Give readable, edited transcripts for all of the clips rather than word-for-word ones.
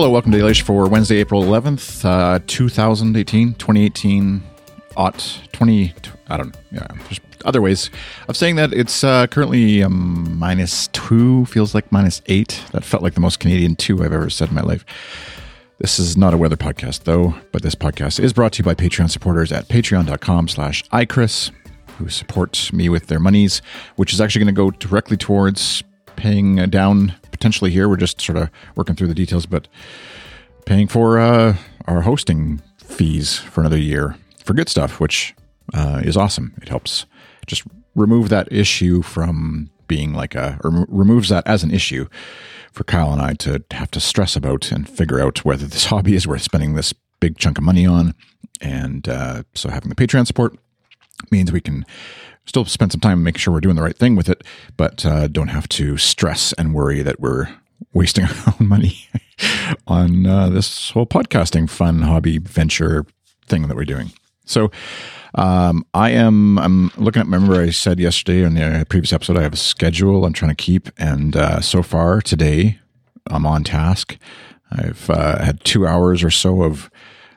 Hello, welcome to Dailyish for Wednesday, April 11th, 2018, I don't know. Yeah, there's other ways of saying that. It's currently -2, feels like -8. That felt like the most Canadian 2 I've ever said in my life. This is not a weather podcast, though, but this podcast is brought to you by Patreon supporters at patreon.com/iChris, who support me with their monies, which is actually going to go directly towards paying down, potentially here, we're just sort of working through the details, but paying for our hosting fees for another year for good stuff, which is awesome. It helps just remove that issue from being removes that as an issue for Kyle and I to have to stress about and figure out whether this hobby is worth spending this big chunk of money on. And so having the Patreon support means we can still spend some time making sure we're doing the right thing with it, but don't have to stress and worry that we're wasting our own money on this whole podcasting fun hobby venture thing that we're doing. So I'm looking at, remember I said yesterday in the previous episode, I have a schedule I'm trying to keep. And so far today, I'm on task. I've had 2 hours or so of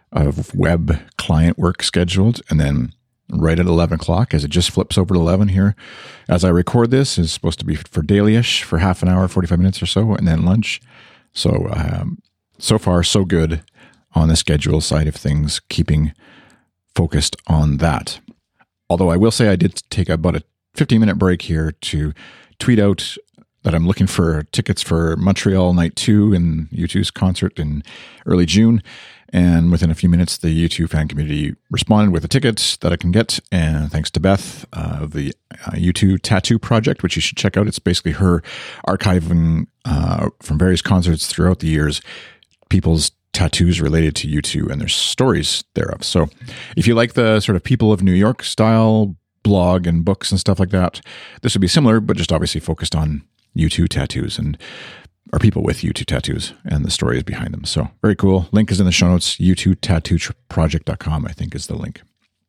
web client work scheduled. And then right at 11 o'clock, as it just flips over to 11 here, as I record this, is supposed to be for Dailyish for half an hour, 45 minutes or so, and then lunch. So, so far, so good on the schedule side of things, keeping focused on that. Although I will say I did take about a 15-minute break here to tweet out that I'm looking for tickets for Montreal Night 2 and U2's concert in early June. And within a few minutes, the U2 fan community responded with the tickets that I can get. And thanks to Beth of the U2 Tattoo Project, which you should check out. It's basically her archiving from various concerts throughout the years, people's tattoos related to U2 and their stories thereof. So if you like the sort of People of New York style blog and books and stuff like that, this would be similar, but just obviously focused on U2 tattoos and or people with U2 tattoos and the stories behind them. So very cool. Link is in the show notes. U2tattooproject.com, I think, is the link.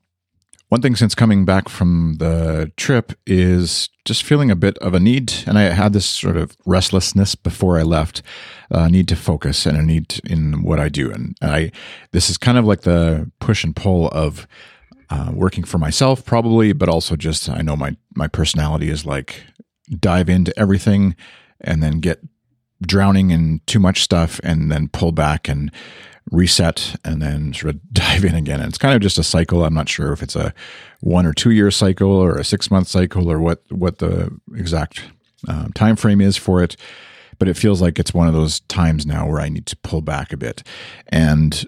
One thing since coming back from the trip is just feeling a bit of a need, and I had this sort of restlessness before I left, need to focus and a need in what I do. And this is kind of like the push and pull of working for myself probably, but also just, I know my personality is like dive into everything and then get drowning in too much stuff and then pull back and reset and then sort of dive in again. And it's kind of just a cycle. I'm not sure if it's a 1 or 2 year cycle or a 6-month cycle or what the exact time frame is for it. But it feels like it's one of those times now where I need to pull back a bit. And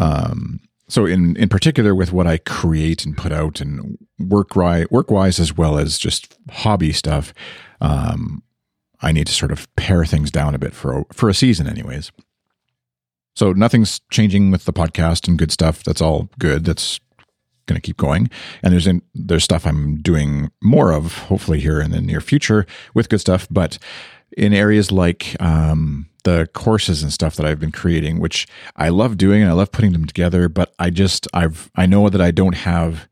so in particular with what I create and put out and work-wise as well as just hobby stuff, I need to sort of pare things down a bit for a season anyways. So nothing's changing with the podcast and good stuff. That's all good. That's going to keep going. And there's stuff I'm doing more of, hopefully here in the near future with good stuff. But in areas like the courses and stuff that I've been creating, which I love doing and I love putting them together, but I know that I don't have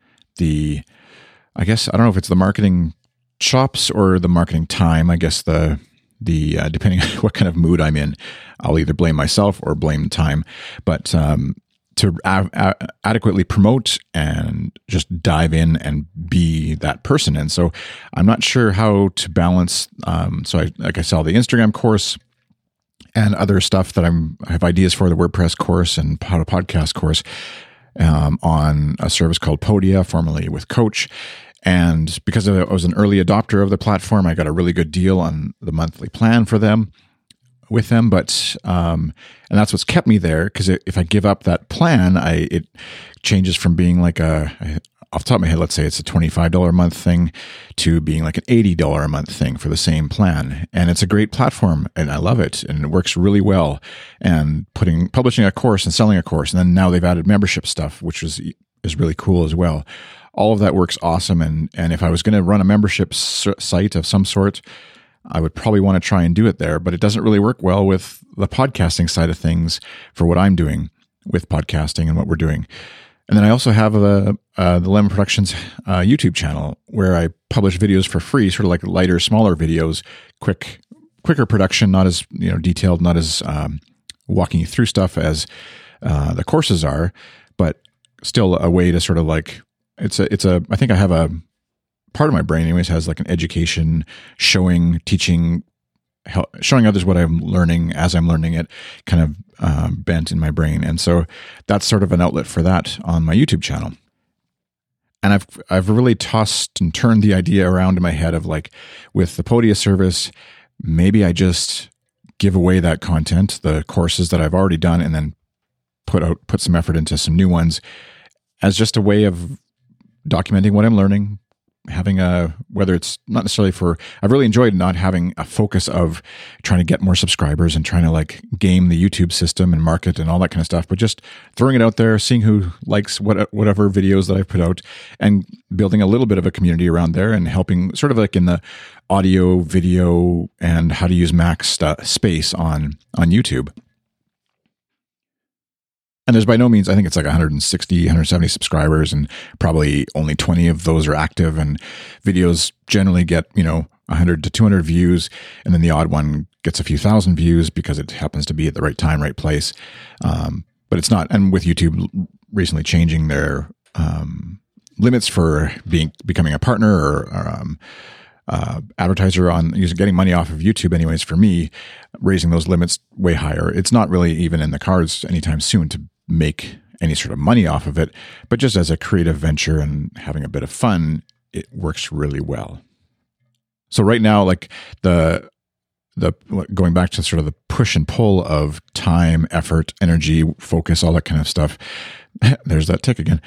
I don't know if it's the marketing chops or the marketing time. I guess the depending on what kind of mood I'm in, I'll either blame myself or blame the time. But to adequately promote and just dive in and be that person. And so I'm not sure how to balance. So I saw the Instagram course and other stuff that I have ideas for, the WordPress course and how to podcast course on a service called Podia, formerly with Coach. And because I was an early adopter of the platform, I got a really good deal on the monthly plan with them. But, and that's what's kept me there. Because if I give up that plan, it changes from being like off the top of my head, let's say it's a $25 a month thing to being like an $80 a month thing for the same plan. And it's a great platform and I love it and it works really well. And publishing a course and selling a course. And then now they've added membership stuff, which is really cool as well. All of that works awesome. And if I was going to run a membership site of some sort, I would probably want to try and do it there, but it doesn't really work well with the podcasting side of things for what I'm doing with podcasting and what we're doing. And then I also have the Lemon Productions YouTube channel where I publish videos for free, sort of like lighter, smaller videos, quicker production, not as detailed, not as walking you through stuff as the courses are, but still a way to sort of like, I think I have a part of my brain anyways has like an education, showing, teaching, showing others what I'm learning as I'm learning it kind of bent in my brain. And so that's sort of an outlet for that on my YouTube channel. And I've really tossed and turned the idea around in my head of like, with the Podia service, maybe I just give away that content, the courses that I've already done, and then put some effort into some new ones as just a way of documenting what I'm learning, having whether it's not necessarily I've really enjoyed not having a focus of trying to get more subscribers and trying to like game the YouTube system and market and all that kind of stuff, but just throwing it out there, seeing who likes whatever videos that I've put out, and building a little bit of a community around there and helping sort of like in the audio, video, and how to use Mac space on YouTube. And there's by no means, I think it's like 160, 170 subscribers, and probably only 20 of those are active, and videos generally get, 100 to 200 views, and then the odd one gets a few thousand views because it happens to be at the right time, right place. But it's not, and with YouTube recently changing their limits for becoming a partner or advertiser on getting money off of YouTube anyways, for me, raising those limits way higher. It's not really even in the cards anytime soon to make any sort of money off of it, but just as a creative venture and having a bit of fun, it works really well. So right now, like the going back to sort of the push and pull of time, effort, energy, focus, all that kind of stuff. There's that tick again.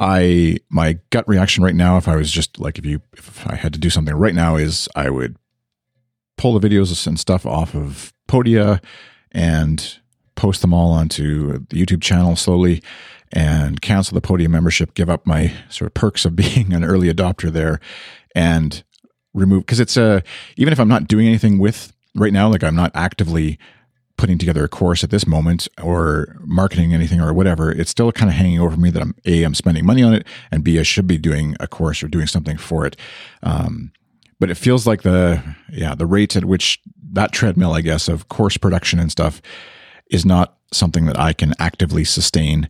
My gut reaction right now, if I was just like, if I had to do something right now, is I would pull the videos and stuff off of Podia and post them all onto the YouTube channel slowly, and cancel the Podia membership, give up my sort of perks of being an early adopter there, and remove, because it's even if I'm not doing anything with right now, like I'm not actively putting together a course at this moment or marketing anything or whatever, it's still kind of hanging over me that I'm spending money on it, and B, I should be doing a course or doing something for it. But it feels like the rate at which that treadmill, I guess, of course production and stuff is not something that I can actively sustain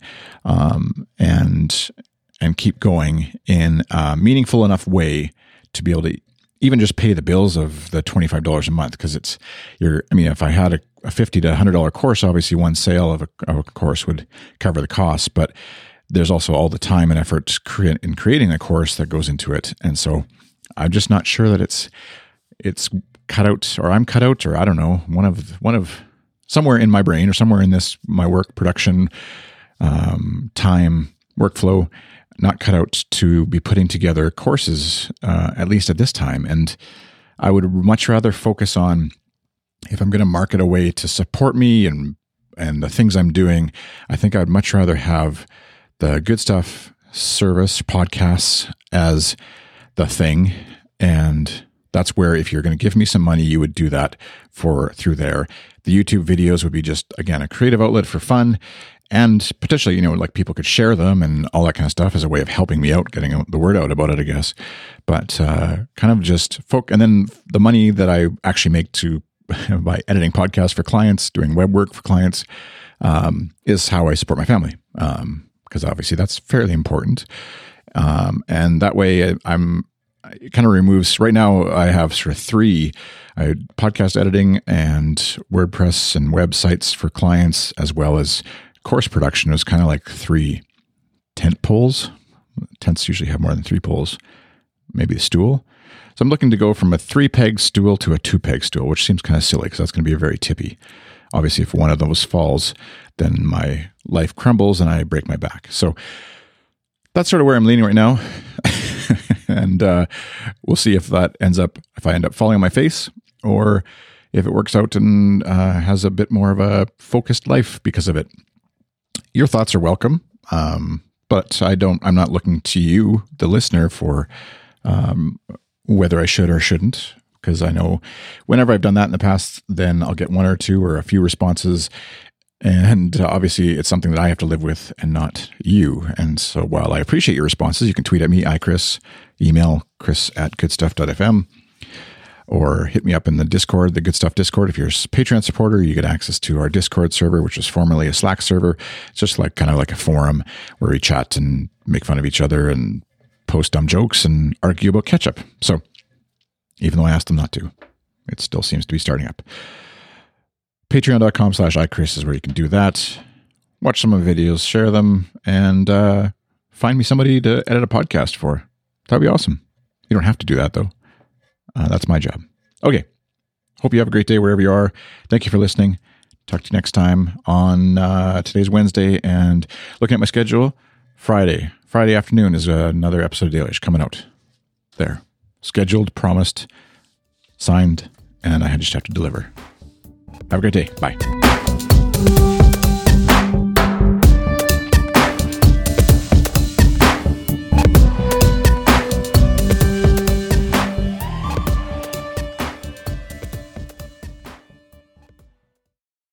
and keep going in a meaningful enough way to be able to even just pay the bills of the $25 a month. Because if I had a $50 to $100 course, obviously one sale of a course would cover the cost, but there's also all the time and effort in creating a course that goes into it. And so I'm just not sure that it's cut out, or I'm cut out, or I don't know, one of somewhere in my brain or somewhere in my work production time workflow, not cut out to be putting together courses, at least at this time. And I would much rather focus on, if I'm going to market a way to support me and the things I'm doing, I think I'd much rather have the Good Stuff service podcasts as the thing. And that's where, if you're going to give me some money, you would do that through there. The YouTube videos would be just, again, a creative outlet for fun, and potentially, like people could share them and all that kind of stuff as a way of helping me out, getting the word out about it, I guess. But kind of just and then the money that I actually make by editing podcasts for clients, doing web work for clients, is how I support my family. Because obviously that's fairly important. And that way it kind of removes, right now I have sort of three, podcast editing and WordPress and websites for clients, as well as course production. It was kind of like three tent poles. Tents usually have more than three poles, maybe a stool. So I'm looking to go from a 3-peg stool to a 2-peg stool, which seems kind of silly because that's going to be very tippy. Obviously, if one of those falls, then my life crumbles and I break my back. So that's sort of where I'm leaning right now. And we'll see if I end up falling on my face, or if it works out and has a bit more of a focused life because of it. Your thoughts are welcome, but I'm not looking to you, the listener, for whether I should or shouldn't, because I know whenever I've done that in the past, then I'll get one or two or a few responses. And obviously, it's something that I have to live with and not you. And so while I appreciate your responses, you can tweet at me, iChris, email chris@goodstuff.fm, or hit me up in the Discord, the Good Stuff Discord. If you're a Patreon supporter, you get access to our Discord server, which was formerly a Slack server. It's just like kind of like a forum where we chat and make fun of each other and post dumb jokes and argue about ketchup. So even though I asked them not to, it still seems to be starting up. Patreon.com/iChris is where you can do that. Watch some of the videos, share them, and find me somebody to edit a podcast for. That'd be awesome. You don't have to do that, though. That's my job. Okay. Hope you have a great day wherever you are. Thank you for listening. Talk to you next time on today's Wednesday. And looking at my schedule, Friday afternoon is another episode of Daily Ish coming out. There. Scheduled, promised, signed, and I just have to deliver. Have a great day. Bye.